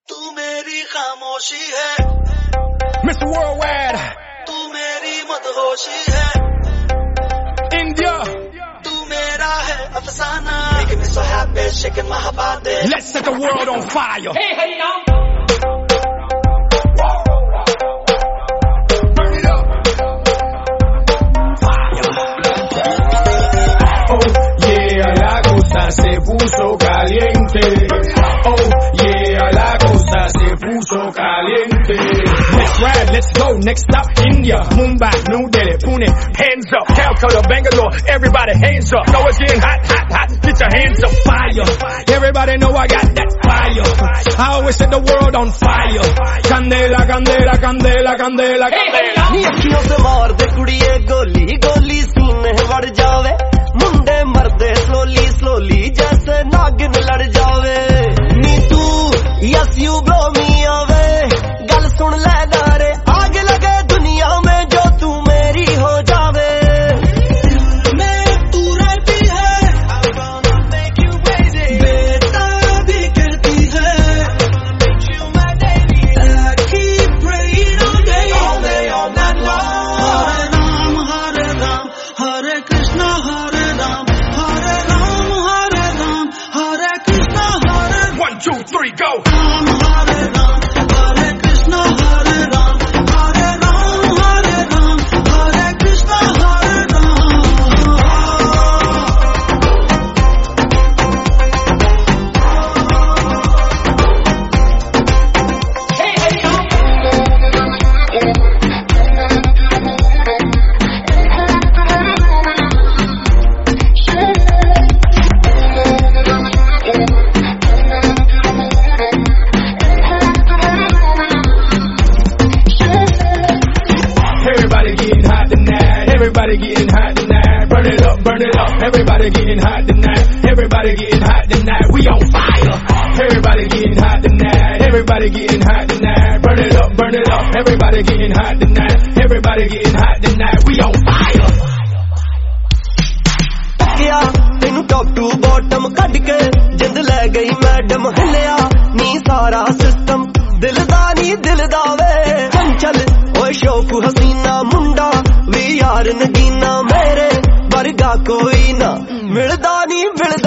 तू मेरी खामोशी है Mr. Worldwide, तू मेरी मदहोशी है India, तू मेरा है अफसाना Making me so happy, shaking my body let's set the world on fire. Hey, hey, now. Burn it up. Fire. Oh yeah, la cosa se puso caliente. Oh yeah, la cosa se puso caliente. Let's ride, let's go. Next stop, India, Mumbai, New Delhi, Pune. Hands up, Calcutta, Bangalore. Everybody, hands up. Know it's getting hot, hot, hot. Get your hands up, fire. Everybody know I got that fire. I always set the world on fire. Candela, candela, candela, candela, candela. नी अखियों से मार दे कुड़िए गोली गोली सीने बढ़ जावे मुंडे मरदे slowly slowly जैसे नागिन लड़ जावे नी तू yes you blow me away गल सुन ले नारे आग लगे दुनिया में जो तू मेरी हो जावे मैं तू रहती है बेटा भी कहती है I keep praying all day all night long Hare Krishna Hare Ram Hare Ram Hare Krishna Hare 1, 2, 3, go. Ram Hare Ram Hare Krishna Hare Ram Hare Ram Hare Krishna Hare Ram Hey, hey, now. Everybody getting hot tonight. Everybody getting hot tonight. Burn it up, burn it up. Everybody getting hot tonight. Everybody getting hot tonight. We on fire. Everybody getting hot tonight. Everybody getting hot tonight. Burn it up, burn it up. Everybody getting hot tonight. Everybody getting hot tonight. We on fire. किया तेनू top to bottom cut के जिंद ले गई madam हिलिया नी सारा system दिलदा नी दिलदा वे चंचल ओए शौक हसीना मुंडा we यार नगीना मेरे वर्गा कोई ना मिलदा नी मिलदा